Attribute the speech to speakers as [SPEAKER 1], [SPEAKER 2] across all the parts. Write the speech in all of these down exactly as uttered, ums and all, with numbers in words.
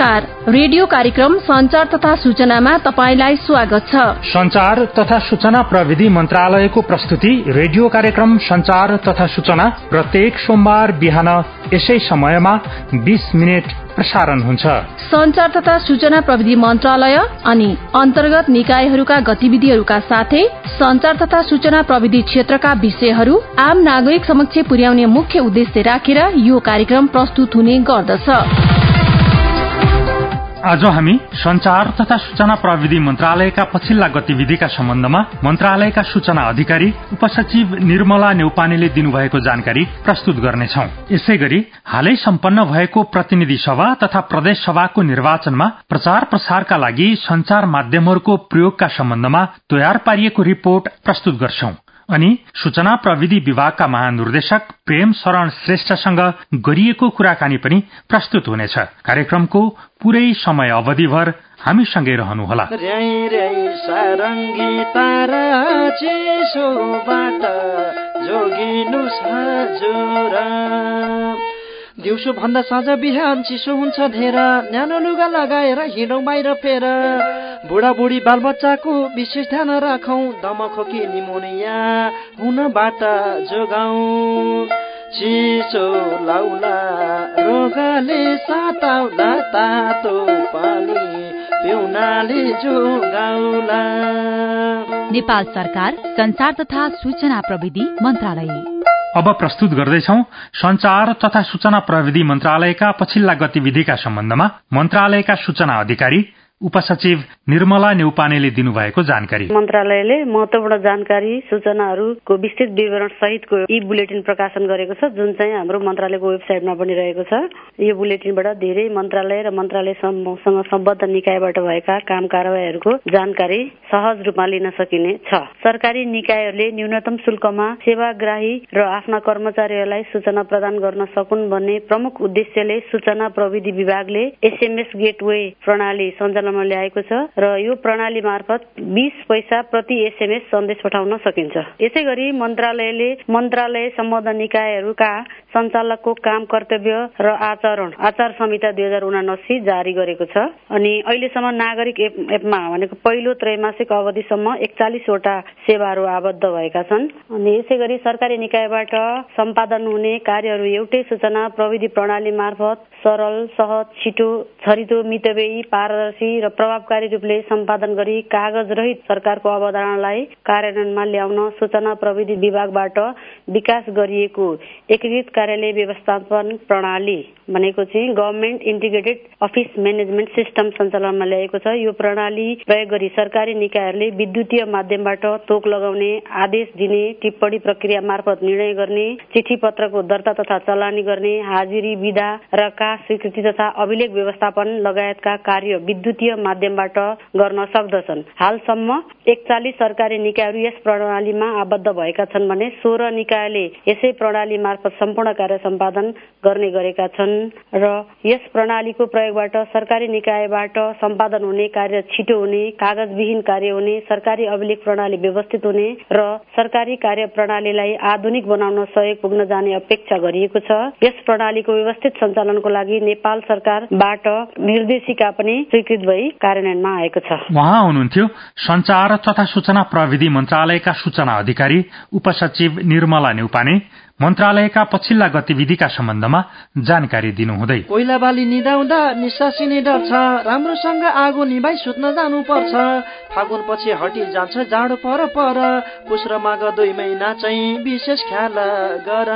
[SPEAKER 1] नमस्कार। रेडियो कार्यक्रम संचार तथा सूचनामा तपाईलाई स्वागत छ।
[SPEAKER 2] संचार तथा सूचना प्रविधि मन्त्रालयको प्रस्तुति रेडियो कार्यक्रम संचार तथा सूचना प्रत्येक सोमबार बिहान यसै समयमा बीस मिनट प्रसारण हुन्छ।
[SPEAKER 1] संचार तथा सूचना प्रविधि मन्त्रालय अनि अन्तर्गत निकायहरूका गतिविधिहरूका साथै संचार तथा सूचना प्रविधि क्षेत्रका विषयहरू आम नागरिक समक्ष पुर्याउने मुख्य उद्देश्य राखेर यो कार्यक्रम प्रस्तुत हुने गर्दछ।
[SPEAKER 2] आज हामी संचार तथा सूचना प्रविधि मन्त्रालयका पछिल्ला गतिविधिका सम्बन्धमा मन्त्रालयका सूचना अधिकारी उपसचिव निर्मला नेउपानेले दिनुभएको जानकारी प्रस्तुत गर्नेछौं। यसैगरी हालै सम्पन्न भएको प्रतिनिधि सभा तथा प्रदेश सभाको निर्वाचनमा प्रचार प्रसारका लागि संचार माध्यमहरूको प्रयोगका सम्बन्धमा तयार पारिएको रिपोर्ट प्रस्तुत गर्छौं। अनि सूचना प्रविधि विभागका महानिर्देशक प्रेम शरण श्रेष्ठसँग गरिएको कुराकानी पनि प्रस्तुत हुनेछ। कार्यक्रमको पूरै समय अवधिभर हामीसँगै रहनुहोला।
[SPEAKER 3] दिउँसो भन्दा साँझ बिहान चिसो हुन्छ धेर, न्यानो लुगा लगाएर हिँडौँ बाहिर फेर। बुढाबुढी बालबच्चाको विशेष ध्यान राखौँ, दमखोकी निमोनिया हुनबाट जोगाउँ। चिसो लाउला रोगले साताउला, तातो पानी पिउनाले जोगाउला।
[SPEAKER 4] नेपाल सरकार संचार तथा सूचना प्रविधि मन्त्रालय।
[SPEAKER 2] अब प्रस्तुत गर्दैछौ संचार तथा सूचना प्रविधि मन्त्रालयका पछिल्ला गतिविधिका सम्बन्धमा मन्त्रालयका सूचना अधिकारी उपसचिव निर्मला नेउपानेले दिनुभएको जानकारी।
[SPEAKER 5] मन्त्रालयले महत्वपूर्ण जानकारी सूचनाहरूको विस्तृत विवरण सहितको ई बुलेटिन प्रकाशन गरेको छ, जुन चाहिँ हाम्रो मन्त्रालयको वेबसाइटमा पनि रहेको छ। यो बुलेटिनबाट धेरै मन्त्रालय र मन्त्रालयसँग सम्बद्ध निकायबाट भएका काम कारबाहीहरूको जानकारी सहज रूपमा लिन सकिने छ। सरकारी निकायहरूले न्यूनतम शुल्कमा सेवाग्राही र आफ्ना कर्मचारीहरूलाई सूचना प्रदान गर्न सकुन् भन्ने प्रमुख उद्देश्यले सूचना प्रविधि विभागले एसएमएस गेटवे प्रणाली सञ्चालन ल्याएको छ र यो प्रणाली मार्फत बीस पैसा प्रति एसएमएस सन्देश पठाउन सकिन्छ। यसैगरी मन्त्रालयले मन्त्रालय सम्बद्ध निकायहरूका सञ्चालकको काम कर्तव्य र आचरण आचार संहिता दुई हजार उनासी जारी गरेको छ। अनि अहिलेसम्म नागरिक एपमा भनेको पहिलो त्रैमासिक अवधिसम्म एकचालिसवटा सेवाहरू आबद्ध भएका छन्। अनि यसैगरी सरकारी निकायबाट सम्पादन हुने कार्यहरू एउटै सूचना प्रविधि प्रणाली मार्फत सरल, सहज, छिटो, छरितो, मितव्ययी, पारदर्शी र प्रभावकारी रूपले सम्पादन गरी कागज रहित सरकारको अवधारणालाई कार्यान्वयनमा ल्याउन सूचना प्रविधि विभागबाट विकास गरिएको एकीकृत कार्यालय व्यवस्थापन प्रणाली भनेको चाहिँ government integrated office management system सञ्चालनमा ल्याएको छ। यो प्रणाली प्रयोग गरी सरकारी निकायहरूले विद्युतीय माध्यमबाट तोक लगाउने, आदेश दिने, टिप्पणी प्रक्रिया मार्फत निर्णय गर्ने, चिठी पत्रको दर्ता तथा चलानी गर्ने, हाजिरी विधा र का स्वीकृति तथा अभिलेख व्यवस्थापन लगायतका कार्य विद्युतीय माध्यमबाट गर्न सक्दछन्। हालसम्म एकचालिस सरकारी निकायहरू यस प्रणालीमा आबद्ध भएका छन् भने सोह्र निकायले यसै प्रणाली मार्फत सम्पूर्ण कार्य सम्पादन गर्ने गरेका छन् र यस प्रणालीको प्रयोगबाट सरकारी निकायबाट सम्पादन हुने कार्य छिटो हुने, कागजविहीन कार्य हुने, सरकारी अभिलेख प्रणाली व्यवस्थित हुने र सरकारी कार्य प्रणालीलाई आधुनिक बनाउन सहयोग पुग्न जाने अपेक्षा गरिएको छ। यस प्रणालीको व्यवस्थित सञ्चालनको लागि नेपाल सरकारबाट निर्देशिका पनि स्वीकृत भई कार्यान्वयनमा आएको छ।
[SPEAKER 2] उहाँ हुनुहुन्थ्यो संचार तथा सूचना प्रविधि मन्त्रालयका सूचना अधिकारी उपसचिव निर्मला नेउपाने मन्त्रालयका पछिल्ला गतिविधिका सम्बन्धमा जानकारी दिनुहुँदै।
[SPEAKER 3] कोइला बाली निदाउँदा निसासिने डर छ, राम्रोसँग आगो निभाइ सुत्न जानु पर्छ। फागुन पछि हटी जान्छ जाडो पर पर, पुस र माघ दुई महिना चाहिँ विशेष ख्याल गर।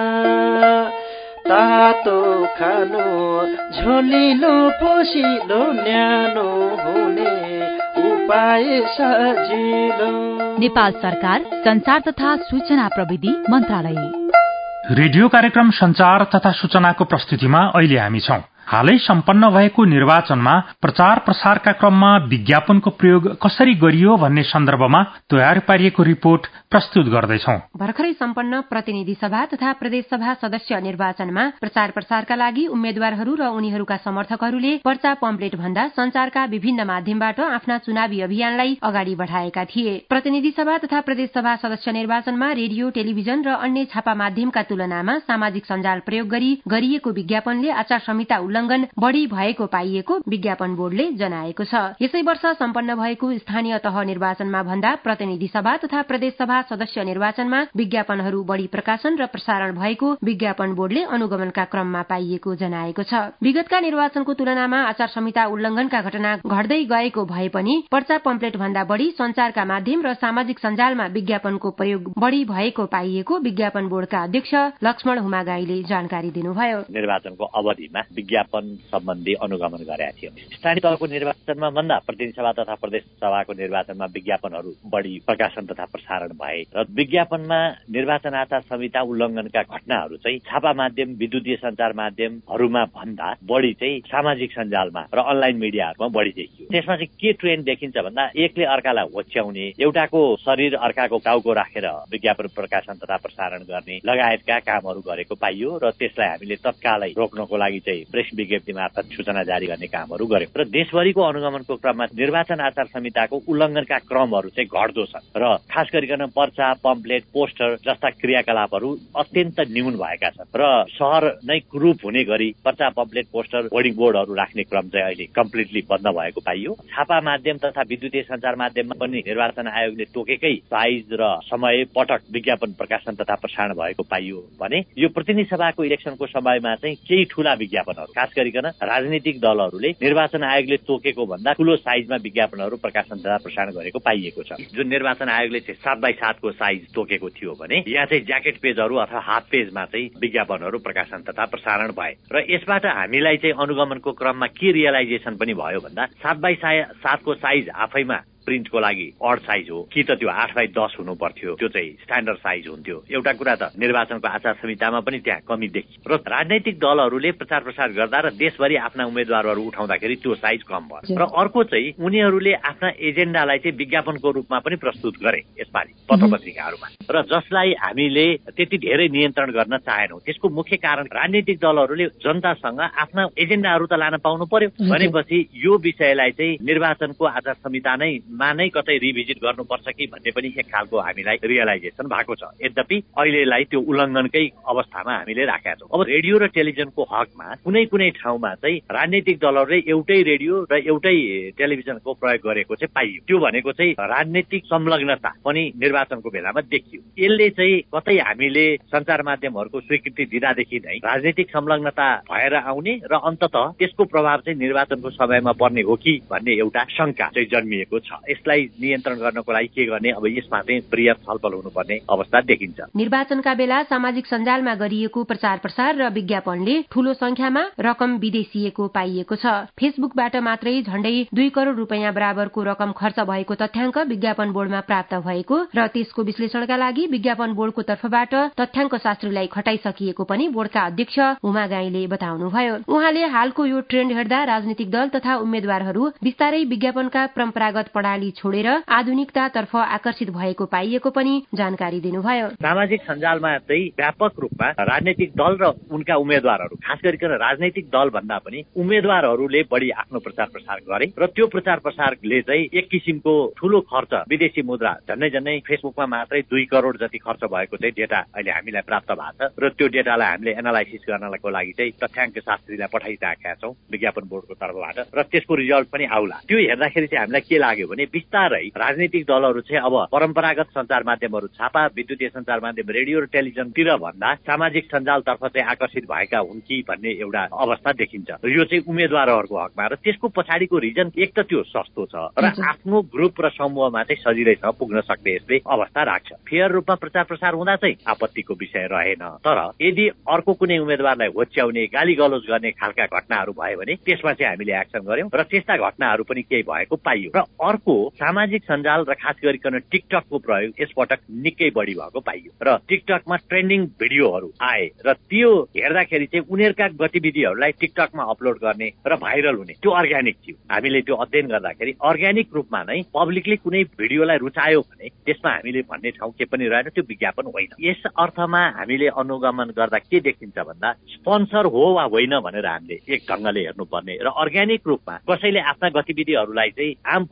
[SPEAKER 3] तातो खानु झोलिलो पोसिलो न्यानो हुने उपाय सजिलो।
[SPEAKER 4] नेपाल सरकार संचार तथा सूचना प्रविधि मन्त्रालय।
[SPEAKER 2] रेडियो कार्यक्रम संचार तथा सूचनाको प्रस्तुतिमा अहिले हामी छौं। हालै सम्पन्न भएको निर्वाचनमा प्रचार प्रसारका क्रममा विज्ञापनको प्रयोग कसरी गरियो भन्ने सन्दर्भमा तयार पारिएको रिपोर्ट प्रस्तुत गर्दैछौं।
[SPEAKER 6] भर्खरै सम्पन्न प्रतिनिधि सभा तथा प्रदेश सभा सदस्य निर्वाचनमा प्रचार प्रसारका लागि उम्मेद्वारहरू र उनीहरूका समर्थकहरूले पर्चा पम्पलेट भन्दा संचारका विभिन्न माध्यमबाट आफ्ना चुनावी अभियानलाई अगाडि बढ़ाएका थिए। प्रतिनिधि सभा तथा प्रदेश सभा सदस्य निर्वाचनमा रेडियो, टेलिभिजन र अन्य छापा माध्यमका तुलनामा सामाजिक सञ्जाल प्रयोग गरी गरिएको विज्ञापनले आचार संहिता उल्लङ्घन बढ़ी भएको पाइएको विज्ञापन बोर्डले जनाएको छ। यसै वर्ष सम्पन्न भएको स्थानीय तह निर्वाचनमा भन्दा प्रतिनिधि सभा तथा प्रदेश सभा सदस्य निर्वाचनमा विज्ञापनहरू बढ़ी प्रकाशन र प्रसारण भएको विज्ञापन बोर्डले अनुगमनका क्रममा पाइएको जनाएको छ। विगतका निर्वाचनको तुलनामा आचार संहिता उल्लङ्घनका घटना घट्दै गएको भए पनि पर्चा पम्पलेट भन्दा बढ़ी संचारका माध्यम र सामाजिक सञ्जालमा विज्ञापनको प्रयोग बढ़ी भएको पाइएको विज्ञापन बोर्डका अध्यक्ष लक्ष्मण हुमागाईले जानकारी दिनुभयो।
[SPEAKER 7] निर्वाचनको अवधिमा विज्ञापन सम्बन्धी अनुगमन गरेका थियौं। स्थानीय तहको निर्वाचनमा भन्दा प्रतिनिधि सभा तथा प्रदेश सभाको निर्वाचनमा विज्ञापनहरू बढ़ी प्रकाशन तथा प्रसारण भए र विज्ञापनमा निर्वाचन आचार संहिता उल्लङ्घनका घटनाहरू चाहिँ छापा माध्यम विद्युतीय सञ्चार माध्यमहरूमा भन्दा बढ़ी चाहिँ सामाजिक सञ्जालमा र अनलाइन मिडियाहरूमा बढ़ी देखियो। त्यसमा चाहिँ के ट्रेन्ड देखिन्छ भन्दा एकले अर्कालाई होच्याउने, एउटाको शरीर अर्काको टाउको राखेर विज्ञापन प्रकाशन तथा प्रसारण गर्ने लगायतका कामहरू गरेको पाइयो र त्यसलाई हामीले तत्कालै रोक्नको लागि चाहिँ प्रेस विज्ञप्ति मार्फत सूचना जारी गर्ने कामहरू गर्यौं र देशभरिको अनुगमनको क्रममा निर्वाचन आचार संहिताको उल्लङ्घनका क्रमहरू चाहिँ घट्दो छन् र खास गरिकन पर्चा पम्पलेट पोस्टर जस्ता क्रियाकलापहरू अत्यन्त न्यून भएका छन् र शहर नै कुरूप हुने गरी पर्चा पम्पलेट पोस्टर होर्डिङ बोर्डहरू राख्ने क्रम चाहिँ अहिले कम्प्लिटली बन्द भएको पाइयो। छापा माध्यम तथा विद्युतीय सञ्चार माध्यममा पनि निर्वाचन आयोगले तोकेकै साइज र समय पटक विज्ञापन प्रकाशन तथा प्रसारण भएको पाइयो भने यो प्रतिनिधि सभाको इलेक्सनको समयमा चाहिँ केही ठूला विज्ञापनहरू खास गरिकन राजनीतिक दलहरूले निर्वाचन आयोगले तोकेको भन्दा ठूलो साइजमा विज्ञापनहरू प्रकाशन तथा प्रसारण गरेको पाइएको छ। जुन निर्वाचन आयोगले चाहिँ सात बाई सातको साइज तोकेको थियो भने यहाँ चाहिँ ज्याकेट पेजहरू अथवा हाफ पेजमा चाहिँ विज्ञापनहरू प्रकाशन तथा प्रसारण भए र यसबाट हामीलाई चाहिँ अनुगमनको क्रममा के रियलाइजेसन पनि भयो भन्दा सात बाई सातको साइज आफैमा प्रिन्टको लागि अड साइज हो कि त त्यो आठ बाई दस हुनु पर्थ्यो, त्यो चाहिँ स्ट्यान्डर्ड साइज हुन्थ्यो। एउटा कुरा त निर्वाचनको आचार संहितामा पनि त्यहाँ कमी देखियो र राजनैतिक दलहरूले प्रचार प्रसार गर्दा र देशभरि आफ्ना उम्मेद्वारहरू उठाउँदाखेरि त्यो साइज कम भयो र अर्को चाहिँ उनीहरूले आफ्ना एजेन्डालाई चाहिँ विज्ञापनको रूपमा पनि प्रस्तुत गरे यसपालि पत्र पत्रिकाहरूमा र जसलाई हामीले त्यति धेरै नियन्त्रण गर्न चाहेनौं। त्यसको मुख्य कारण राजनैतिक दलहरूले जनतासँग आफ्ना एजेन्डाहरू त लान पाउनु पर्यो भनेपछि यो विषयलाई चाहिँ निर्वाचनको आचार संहिता नै मा नै कतै रिभिजिट गर्नुपर्छ कि भन्ने पनि एक खालको हामीलाई रियलाइजेसन भएको छ। यद्यपि अहिलेलाई त्यो उल्लङ्घनकै अवस्थामा हामीले राखेका छौँ। अब रेडियो र टेलिभिजनको हकमा कुनै कुनै ठाउँमा चाहिँ राजनैतिक दलहरूले एउटै रेडियो र एउटै टेलिभिजनको प्रयोग गरेको चाहिँ पाइयो। त्यो भनेको चाहिँ राजनैतिक संलग्नता पनि निर्वाचनको बेलामा देखियो। यसले चाहिँ कतै हामीले सञ्चार माध्यमहरूको स्वीकृति दिँदादेखि नै राजनैतिक संलग्नता भएर आउने र अन्ततः त्यसको प्रभाव चाहिँ निर्वाचनको समयमा पर्ने हो कि भन्ने एउटा शंका चाहिँ जन्मिएको छ। यसलाई नियन्त्रण गर्नको लागि के गर्ने, अब यसमा चाहिँ बृहत छलफल हुनुपर्ने अवस्था देखिन्छ।
[SPEAKER 6] निर्वाचनका बेला सामाजिक सञ्जालमा गरिएको प्रचार प्रसार र विज्ञापनले ठूलो संख्यामा रकम विदेशिएको पाइएको छ। फेसबुकबाट मात्रै झण्डै दुई करोड़ रुपियाँ बराबरको रकम खर्च भएको तथ्याङ्क विज्ञापन बोर्डमा प्राप्त भएको र त्यसको विश्लेषणका लागि विज्ञापन बोर्डको तर्फबाट तथ्याङ्क शास्त्रीलाई खटाइसकिएको पनि बोर्डका अध्यक्ष उमा गाईले बताउनुभयो। उहाँले हालको यो ट्रेन्ड हेर्दा राजनीतिक दल तथा उम्मेद्वारहरू बिस्तारै विज्ञापनका परम्परागत प्रणाली छोडेर आधुनिकतातर्फ आकर्षित भएको पाइएको पनि जानकारी दिनुभयो।
[SPEAKER 7] सामाजिक सञ्जालमा चाहिँ व्यापक रूपमा राजनैतिक दल र उनका उम्मेद्वारहरू खास गरिकन राजनैतिक दल भन्दा पनि उम्मेद्वारहरूले बढी आफ्नो प्रचार प्रसार गरे र त्यो प्रचार प्रसारले चाहिँ एक किसिमको ठूलो खर्च विदेशी मुद्रा झन्डै झन्डै फेसबुकमा मात्रै दुई करोड़ जति खर्च भएको चाहिँ डेटा अहिले हामीलाई प्राप्त भएको छ र त्यो डेटालाई हामीले एनालाइसिस गर्नको लागि चाहिँ तथ्याङ्क शास्त्रीलाई पठाइराखेका छौँ विज्ञापन बोर्डको तर्फबाट र त्यसको रिजल्ट पनि आउला। त्यो हेर्दाखेरि चाहिँ हामीलाई के लाग्यो भने बिस्तारै राजनीतिक दलहरू चाहिँ अब परम्परागत सञ्चार माध्यमहरू छापा विद्युतीय सञ्चार माध्यम रेडियो र टेलिभिजनतिर भन्दा सामाजिक सञ्जालतर्फ चाहिँ आकर्षित भएका हुन् कि भन्ने एउटा अवस्था देखिन्छ। यो चाहिँ उम्मेद्वारहरूको हकमा र त्यसको पछाडिको रिजन एक त त्यो सस्तो छ र आफ्नो ग्रुप र समूहमा चाहिँ सजिलैसँग पुग्न सक्ने यसले अवस्था राख्छ। फेयर रूपमा प्रचार प्रसार हुँदा चाहिँ आपत्तिको विषय रहेन, तर यदि अर्को कुनै उम्मेद्वारलाई होच्याउने गाली गलौज गर्ने खालका घटनाहरू भयो भने त्यसमा चाहिँ हामीले एक्सन गर्यौं र त्यस्ता घटनाहरू पनि केही भएको पाइयो। र अर्को सामाजिक सञ्जाल र खास गरिकन टिकटकको प्रयोग यसपटक निकै बढी भएको पाइयो र टिकटकमा ट्रेन्डिङ भिडियोहरू आए र त्यो हेर्दाखेरि चाहिँ उनीहरूका गतिविधिहरूलाई टिकटकमा अपलोड गर्ने र भाइरल हुने त्यो अर्ग्यानिक थियो। हामीले त्यो अध्ययन गर्दाखेरि अर्ग्यानिक रूपमा नै पब्लिकले कुनै भिडियोलाई रुचायो भने त्यसमा हामीले भन्ने ठाउँ के पनि रहेन, त्यो विज्ञापन होइन। यस अर्थमा हामीले अनुगमन गर्दा के देखिन्छ भन्दा स्पोन्सर हो वा होइन भनेर हामीले एक ढंगले हेर्नुपर्ने र अर्ग्यानिक रूपमा कसैले आफ्ना गतिविधिहरूलाई चाहिँ आम पब्लिकमा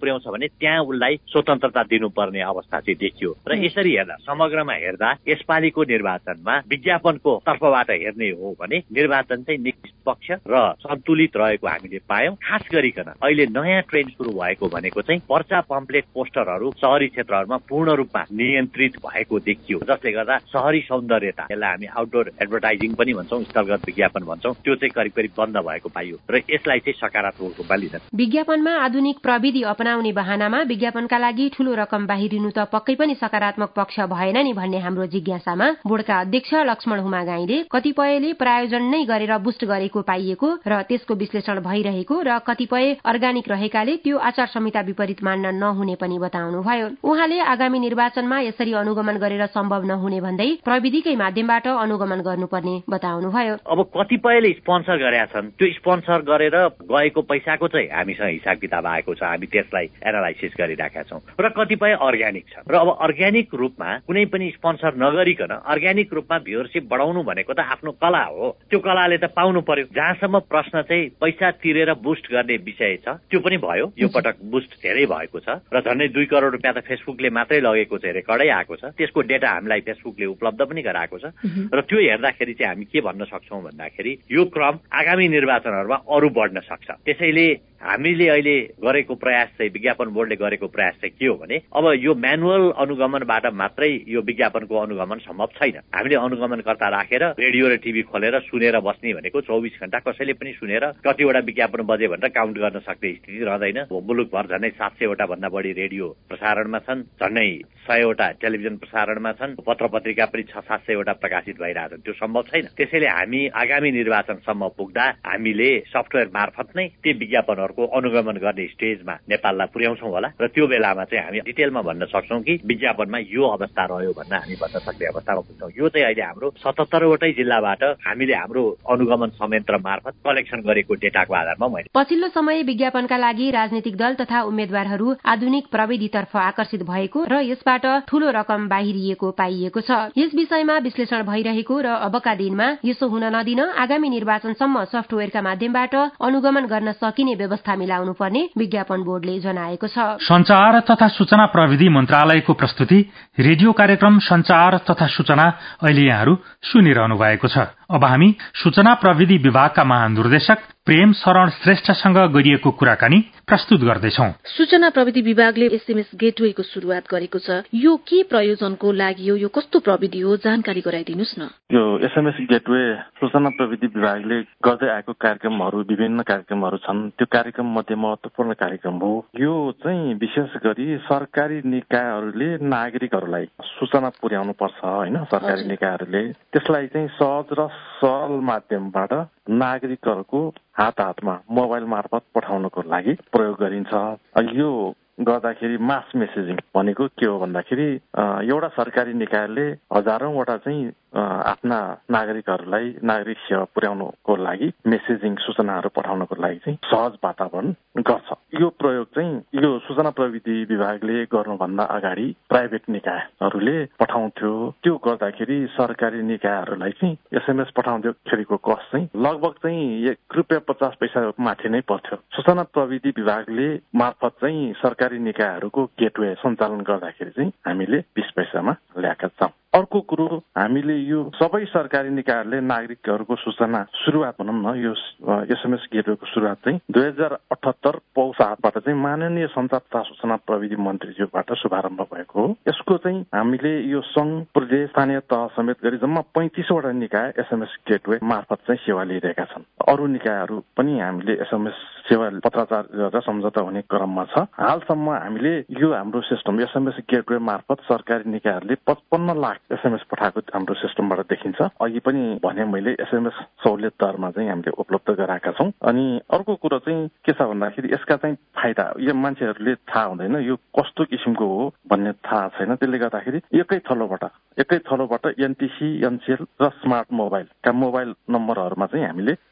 [SPEAKER 7] पुर्याउँछ भने त्यहाँ उसलाई स्वतन्त्रता दिनुपर्ने अवस्था चाहिँ देखियो। र यसरी हेर्दा समग्रमा हेर्दा यसपालिको निर्वाचनमा विज्ञापनको तर्फबाट हेर्ने हो भने निर्वाचन चाहिँ निष्पक्ष र सन्तुलित रहेको हामीले पायौं। खास गरिकन अहिले नयाँ ट्रेन्ड सुरु भएको भनेको चाहिँ पर्चा पम्पलेट पोस्टरहरू शहरी क्षेत्रहरूमा पूर्ण रूपमा नियन्त्रित भएको देखियो, जसले गर्दा शहरी सौन्दर्यता, यसलाई हामी आउटडोर एडभर्टाइजिङ पनि भन्छौं, स्थलगत विज्ञापन भन्छौं, त्यो चाहिँ करिब करिब बन्द भएको पाइयो र यसलाई चाहिँ सकारात्मक रूपमा लिन।
[SPEAKER 6] विज्ञापनमा आधुनिक प्रविधि अपनाउने बहानामा विज्ञापनका लागि ठूलो रकम बाहिरिनु त पक्कै पनि सकारात्मक पक्ष भएन नि भन्ने हाम्रो जिज्ञासामा बोर्डका अध्यक्ष लक्ष्मण हुमागाईले कतिपयले प्रायोजन नै गरेर बुस्ट गरेको पाइएको र त्यसको विश्लेषण भइरहेको र कतिपय अर्गानिक रहेकाले त्यो आचार संहिता विपरीत मान्न नहुने पनि बताउनुभयो। उहाँले आगामी निर्वाचनमा यसरी अनुगमन गरेर सम्भव नहुने भन्दै प्रविधिकै माध्यमबाट अनुगमन गर्नुपर्ने बताउनुभयो।
[SPEAKER 7] अब कतिपयले स्पोन्सर गरेका छन्, त्यो स्पोन्सर गरेर गएको पैसाको चाहिँ हामीसँग हिसाब किताब आएको छ, हामी त्यसलाई एनालाइसिस गरिराखेका छौं र कतिपय अर्ग्यानिक छ। र अब अर्ग्यानिक रूपमा कुनै पनि स्पोन्सर नगरिकन अर्ग्यानिक रूपमा भ्युअरशिप बढाउनु भनेको त आफ्नो कला हो, त्यो कलाले त पाउनु पर्यो। जहाँसम्म प्रश्न चाहिँ पैसा तिरेर बुस्ट गर्ने विषय छ त्यो पनि भयो, यो पटक बुस्ट धेरै भएको छ र झन्डै दुई करोड रुपियाँ त फेसबुकले मात्रै लगेको चाहिँ रेकर्डै आएको छ, त्यसको डेटा हामीलाई फेसबुकले उपलब्ध पनि गराएको छ र त्यो हेर्दाखेरि चाहिँ हामी के भन्न सक्छौं भन्दाखेरि यो क्रम आगामी निर्वाचनहरूमा अरू बढ्न सक्छ। त्यसैले हामीले अहिले गरेको प्रयास चाहिँ विज्ञापन बोर्डले गरेको प्रयास चाहिँ के हो भने अब यो म्यानुअल अनुगमनबाट मात्रै यो विज्ञापनको अनुगमन सम्भव छैन। हामीले अनुगमनकर्ता राखेर रेडियो र टिभी खोलेर सुनेर बस्ने भनेको चौबिस घण्टा कसैले पनि सुनेर कतिवटा विज्ञापन बजे भनेर काउन्ट गर्न सक्ने स्थिति रहँदैन। मुलुकभर झन्डै सात सयवटा भन्दा बढी रेडियो प्रसारणमा छन्, झन्डै सयवटा टेलिभिजन प्रसारणमा छन्, पत्र पत्रिका पनि छ सात सयवटा प्रकाशित भइरहेछन्, त्यो सम्भव छैन। त्यसैले हामी आगामी निर्वाचनसम्म पुग्दा हामीले सफ्टवेयर मार्फत नै ती विज्ञापनहरूको अनुगमन गर्ने स्टेजमा नेपाललाई पुर्याउँछौं होला र त्यो बेलामा चाहिँ हामी डिटेलमा भन्न सक्छौं कि विज्ञापनमा यो अवस्था रह्यो भन्न हामी भन्न सक्ने अवस्थामा पुग्छौं। यो चाहिँ अहिले हाम्रो सतहत्तरवटै जिल्लाबाट हामीले हाम्रो अनुगमन संयन्त्र मार्फत कलेक्सन गरेको डेटाको आधारमा मैले।
[SPEAKER 6] पछिल्लो समय विज्ञापनका लागि राजनीतिक दल तथा उम्मेद्वारहरू आधुनिक प्रविधितर्फ आकर्षित भएको र यसबाट ठूलो रकम बाहिरिएको पाइएको छ। यस विषयमा विश्लेषण भइरहेको र अबका दिनमा यसो हुन नदिन आगामी निर्वाचनसम्म सफ्टवेयरका माध्यमबाट अनुगमन गर्न सकिने व्यवस्था मिलाउनु पर्ने विज्ञापन बोर्डले जनाएको छ।
[SPEAKER 2] संचार तथा सूचना प्रविधि मन्त्रालयको प्रस्तुति रेडियो कार्यक्रम संचार तथा सूचना अहिले यहाँहरू सुनिरहनु भएको छ। अब हामी सूचना प्रविधि विभागका महानिर्देशक प्रेम शरण श्रेष्ठसँग गरिएको कुराकानी प्रस्तुत गर्दैछौ।
[SPEAKER 1] सूचना प्रविधि विभागले एसएमएस गेटवेको शुरूआत गरेको छ, यो के प्रयोजनको लागि हो, यो कस्तो प्रविधि हो, जानकारी गराइदिनुस् न।
[SPEAKER 8] यो एसएमएस गेटवे सूचना प्रविधि विभागले गर्दै आएको कार्यक्रमहरू विभिन्न कार्यक्रमहरू छन्, त्यो कार्यक्रम मध्ये महत्वपूर्ण कार्यक्रम हो। यो चाहिँ विशेष गरी सरकारी निकायहरूले नागरिकहरूलाई सूचना पुर्याउनु पर्छ हैन, सरकारी निकायहरूले त्यसलाई चाहिँ सहज र सरल माध्यमबाट नागरिकहरूको हात हातमा मोबाइल मार्फत पठाउनको लागि प्रयोग गरिन्छ। यो गर्दाखेरि मास मेसेजिङ भनेको के हो भन्दाखेरि एउटा सरकारी निकायले हजारौंवटा चाहिँ आफ्ना नागरिकहरूलाई नागरिक सेवा पुर्याउनको लागि मेसेजिङ सूचनाहरू पठाउनको लागि चाहिँ सहज वातावरण गर्छ। यो प्रयोग चाहिँ यो सूचना प्रविधि विभागले गर्नुभन्दा अगाडि प्राइभेट निकायहरूले पठाउँथ्यो। त्यो गर्दाखेरि सरकारी निकायहरूलाई चाहिँ एसएमएस पठाउँदाखेरिको कस्ट चाहिँ लगभग चाहिँ एक रुपियाँ पचास पैसा माथि नै पर्थ्यो। सूचना प्रविधि विभागले मार्फत चाहिँ सरकारी निकायहरूको गेटवे सञ्चालन गर्दाखेरि चाहिँ हामीले बीस पैसामा ल्याएका छौँ। अर्को कुरो हामीले यो सबै सरकारी निकायहरूले नागरिकहरूको सूचना सुरुवात भनौँ न यो एसएमएस गेटवेको सुरुवात चाहिँ दुई हजार अठहत्तर पौष आठबाट चाहिँ माननीय सञ्चार तथा सूचना प्रविधि मन्त्रीज्यूबाट शुभारम्भ भएको हो। यसको चाहिँ हामीले यो संघ प्रदेश स्थानीय तह समेत गरी जम्मा पैंतिसवटा निकाय एसएमएस गेटवे मार्फत चाहिँ सेवा लिइरहेका छन्। अरू निकायहरू पनि हामीले एसएमएस सेवा पत्राचार गरेर सम्झौता हुने क्रममा छ। हालसम्म हामीले यो हाम्रो सिस्टम एसएमएस गेटवे मार्फत सरकारी निकायहरूले पचपन्न लाख एसएमएस पठाएको हाम्रो सिस्टमबाट देखिन्छ। अघि पनि भने मैले एसएमएस सहुलियत दरमा चाहिँ हामीले उपलब्ध गराएका छौँ। अनि अर्को कुरो चाहिँ के छ भन्दाखेरि यसका चाहिँ फाइदा यो मान्छेहरूले थाहा हुँदैन, यो कस्तो किसिमको हो भन्ने थाहा छैन। त्यसले गर्दाखेरि एकै थलोबाट एकै थलोबाट एनटिसी एनसिएल र स्मार्ट मोबाइलका मोबाइल नम्बरहरूमा चाहिँ हामीले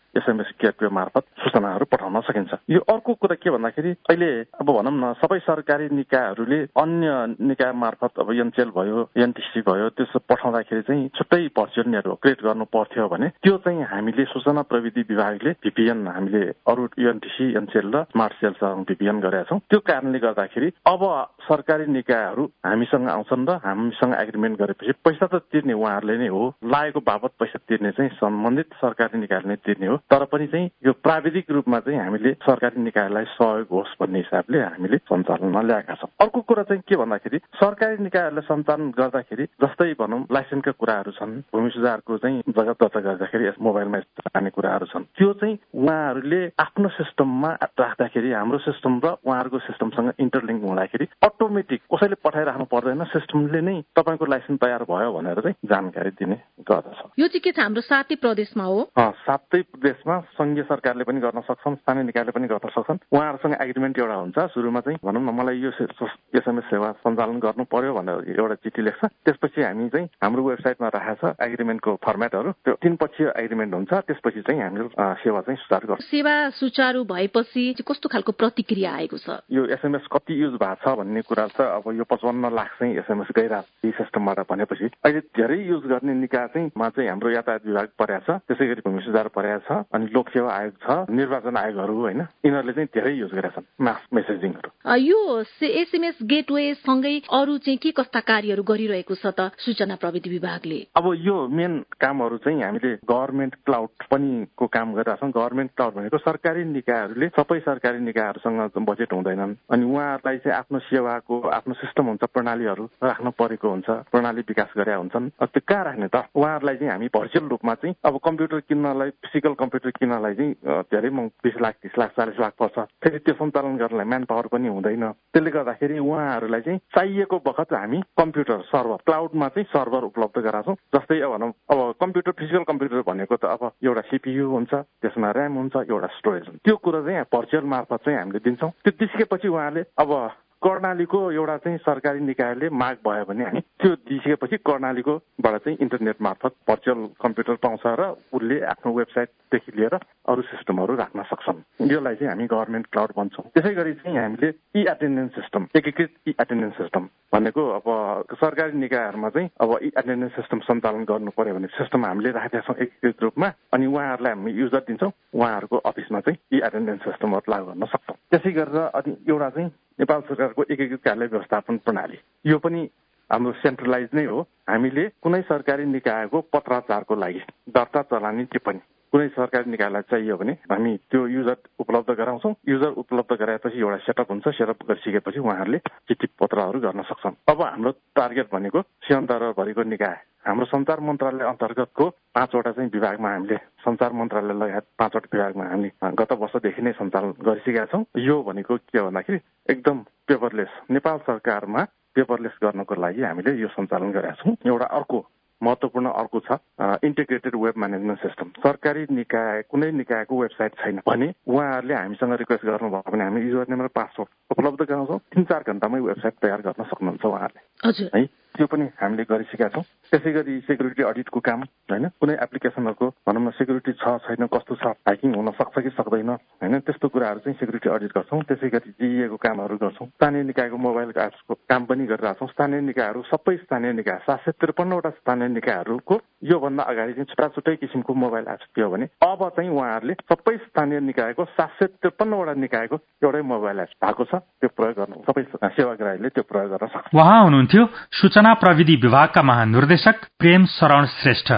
[SPEAKER 8] एसएमएस गेटवे मार्फत सूचनाहरू पठाउन सकिन्छ। यो अर्को कुरा के भन्दाखेरि अहिले अब भनौँ न सबै सरकारी निकायहरूले अन्य निकाय मार्फत अब एनसेल भयो एनटिसी भयो त्यसो पठाउँदाखेरि चाहिँ छुट्टै भर्चुअल क्रिएट गर्नु पर्थ्यो भने त्यो चाहिँ हामीले सूचना प्रविधि विभागले भिपिएन हामीले अरू एनटिसी एनसेल र स्मार्ट सेलसँग भिपिएन गरेका छौँ। त्यो कारणले गर्दाखेरि अब सरकारी निकायहरू हामीसँग आउँछन् र हामीसँग एग्रिमेन्ट गरेपछि पैसा त तिर्ने उहाँहरूले नै हो, लागेको बाबत पैसा तिर्ने चाहिँ सम्बन्धित सरकारी निकायले नै तिर्ने हो। तर पनि चाहिँ यो प्राविधिक रूपमा चाहिँ हामीले सरकारी निकायलाई सहयोग होस् भन्ने हिसाबले हामीले सञ्चालनमा ल्याएका छौँ। अर्को कुरा चाहिँ के भन्दाखेरि सरकारी निकायहरूले सञ्चालन गर्दाखेरि जस्तै भनौँ लाइसेन्सका कुराहरू छन्, भूमि सुधारको चाहिँ जग्गा दर्ता गर्दाखेरि मोबाइलमा जाने कुराहरू छन्, त्यो चाहिँ उहाँहरूले आफ्नो सिस्टममा राख्दाखेरि हाम्रो सिस्टम र उहाँहरूको सिस्टमसँग इन्टरलिङ्क हुँदाखेरि अटोमेटिक कसैले पठाइराख्नु पर्दैन, सिस्टमले नै तपाईँको लाइसेन्स तयार भयो भनेर चाहिँ जानकारी दिने गर्दछ।
[SPEAKER 1] यो चाहिँ के छ हाम्रो सातै प्रदेशमा हो?
[SPEAKER 8] सातै प्रदेशमा संघीय सरकारले पनि गर्न सक्छन्, स्थानीय निकायले पनि गर्न सक्छन्। उहाँहरूसँग एग्रिमेन्ट एउटा हुन्छ, सुरुमा चाहिँ भनौँ न मलाई यो एसएमएस सेवा सञ्चालन गर्नु पर्यो भनेर एउटा चिठी लेख्छ, त्यसपछि हामी चाहिँ हाम्रो वेबसाइटमा राखेको छ एग्रिमेन्टको फर्मेटहरू, त्यो तीन पक्षीय एग्रिमेन्ट हुन्छ, त्यसपछि चाहिँ हामीले सेवा चाहिँ सुचारू गर्छ।
[SPEAKER 1] सेवा सुचारू भएपछि कस्तो खालको प्रतिक्रिया आएको छ?
[SPEAKER 8] यो एसएमएस कति युज भएको छ भन्ने कुरा त अब यो पचपन्न लाख चाहिँ एसएमएस गइरहेको यी सिस्टमबाट भनेपछि अहिले धेरै युज गर्ने निकाय चाहिँ मा चाहिँ हाम्रो यातायात विभाग परेको छ, त्यसै गरी भूमि सुधार परेको छ, अनि लोक सेवा आयोग छ, निर्वाचन आयोगहरू होइन, यिनीहरूले चाहिँ धेरै युज गरेका छन् मास मेसेजिङहरू।
[SPEAKER 1] यो एसएमएस गेटवे सँगै अरू चाहिँ के कस्ता कार्यहरू गरिरहेको छ त सूचना प्रविधि विभागले?
[SPEAKER 8] अब यो मेन कामहरू चाहिँ हामीले गभर्नमेन्ट क्लाउड पनि को काम गरिरहेको छौँ। गभर्नमेन्ट क्लाउड भनेको सरकारी निकायहरूले सबै सरकारी निकायहरूसँग बजेट हुँदैनन् अनि उहाँहरूलाई चाहिँ आफ्नो सेवाको आफ्नो सिस्टम हुन्छ, प्रणालीहरू राख्न परेको हुन्छ, प्रणाली विकास गरेका हुन्छन्, त्यो कहाँ राख्ने त? उहाँहरूलाई चाहिँ हामी भर्चुअल रूपमा चाहिँ अब कम्प्युटर किन्नलाई फिजिकल कम्प्युटर किन्नलाई चाहिँ धेरै बिस लाख तिस लाख चालिस लाख पर्छ, फेरि त्यो सञ्चालन गर्नलाई म्यान पावर पनि हुँदैन। त्यसले गर्दाखेरि उहाँहरूलाई चाहिँ चाहिएको बखत हामी कम्प्युटर सर्भर क्लाउडमा चाहिँ सर्भर उपलब्ध गराउँछौँ। जस्तै अब भनौँ अब कम्प्युटर फिजिकल कम्प्युटर भनेको त अब एउटा सिपियु हुन्छ, त्यसमा ऱ्याम हुन्छ, एउटा स्टोरेज हुन्छ, त्यो कुरा चाहिँ भर्चुअल मार्फत चाहिँ हामीले दिन्छौँ। त्यो दिइसकेपछि उहाँले अब कर्णालीको एउटा चाहिँ सरकारी निकायले माग भयो भने हामी त्यो दिइसकेपछि कर्णालीकोबाट चाहिँ इन्टरनेट मार्फत भर्चुअल कम्प्युटर पाउँछ र उसले आफ्नो वेबसाइटदेखि लिएर अरू सिस्टमहरू राख्न सक्छन्। यसलाई चाहिँ हामी गभर्नमेन्ट क्लाउड भन्छौँ। त्यसै गरी चाहिँ हामीले ई एटेन्डेन्स सिस्टम, एकीकृत ई एटेन्डेन्स सिस्टम भनेको अब सरकारी निकायहरूमा चाहिँ अब ई एटेन्डेन्स सिस्टम सञ्चालन गर्नु पर्यो भने सिस्टम हामीले राखेका छौँ एकीकृत रूपमा, अनि उहाँहरूलाई हामी युजर दिन्छौँ, उहाँहरूको अफिसमा चाहिँ ई एटेन्डेन्स सिस्टमहरू लागू गर्न सक्छौँ। त्यसै गरेर अनि एउटा चाहिँ नेपाल सरकारको एकीकृत कार्यालय व्यवस्थापन प्रणाली, यो पनि हाम्रो सेन्ट्रलाइज नै हो। हामीले कुनै सरकारी निकायको पत्राचारको लागि दर्ता चलानी टिप्पणी कुनै सरकारी निकायलाई चाहियो भने हामी त्यो युजर उपलब्ध गराउँछौँ। युजर उपलब्ध गराएपछि एउटा सेटअप हुन्छ, सेटअप गरिसकेपछि उहाँहरूले चिठी पत्रहरू गर्न सक्छन्। अब हाम्रो टार्गेट भनेको सीमान्तरभरिको निकाय, हाम्रो सञ्चार मन्त्रालय अन्तर्गतको पाँचवटा चाहिँ विभागमा हामीले सञ्चार मन्त्रालय लगायत पाँचवटा विभागमा हामी गत वर्षदेखि नै सञ्चालन गरिसकेका छौँ। यो भनेको के भन्दाखेरि एकदम पेपरलेस, नेपाल सरकारमा पेपरलेस गर्नको लागि हामीले यो सञ्चालन गरेका छौँ। एउटा अर्को महत्त्वपूर्ण अर्को छ इन्टिग्रेटेड वेब म्यानेजमेन्ट सिस्टम। सरकारी निकाय कुनै निकायको वेबसाइट छैन भने उहाँहरूले हामीसँग रिक्वेस्ट गर्नुभयो भने हामी युजर नेम र पासवर्ड उपलब्ध गराउँछौँ। तिन चार घन्टामै वेबसाइट तयार गर्न सक्नुहुन्छ उहाँहरूले है। त्यो पनि हामीले गरिसकेका छौँ। त्यसै गरी सेक्युरिटी अडिटको काम होइन, कुनै एप्लिकेसनहरूको भनौँ न सेक्युरिटी छ छैन, कस्तो छ, ह्याकिङ हुन सक्छ कि सक्दैन होइन, त्यस्तो कुराहरू चाहिँ सेक्युरिटी अडिट गर्छौँ। त्यसै गरी जिइएको कामहरू गर्छौँ। स्थानीय निकायको मोबाइल एप्सको काम पनि गरिरहेछौँ। स्थानीय निकायहरू सबै स्थानीय निकाय सात सय त्रिपन्नवटा स्थानीय निकायहरूको योभन्दा अगाडि चाहिँ छुट्टा छुट्टै किसिमको मोबाइल एप्स थियो भने अब चाहिँ उहाँहरूले सबै स्थानीय निकायको सात सय त्रिपन्नवटा निकायको एउटै मोबाइल एप्स भएको छ, त्यो प्रयोग गर्नु सबै सेवाग्राहीले त्यो प्रयोग गर्न सक्छ।
[SPEAKER 2] उहाँ हुनुहुन्थ्यो सूचना प्रविधि विभागका महानिर्देशक प्रेम शरण श्रेष्ठ।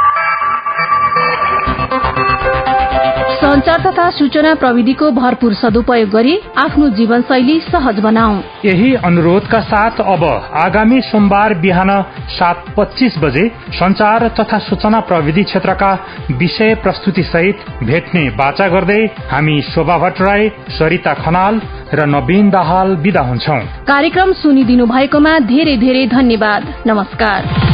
[SPEAKER 1] संचार तथा सूचना प्रविधिको भरपूर सदुपयोग गरी आफ्नो जीवनशैली सहज बनाऊ।
[SPEAKER 2] यही अनुरोधका साथ अब आगामी सोमबार बिहान सात पच्चीस बजे संचार तथा सूचना प्रविधि क्षेत्रका विषय प्रस्तुति सहित भेट्ने बाचा गर्दै हामी शोभा भट्टराई, सरिता खनाल र नवीन दाहाल बिदा हुन्छौं।
[SPEAKER 1] कार्यक्रम सुनिदिनु भएकोमा धेरै धेरै धन्यवाद। नमस्कार।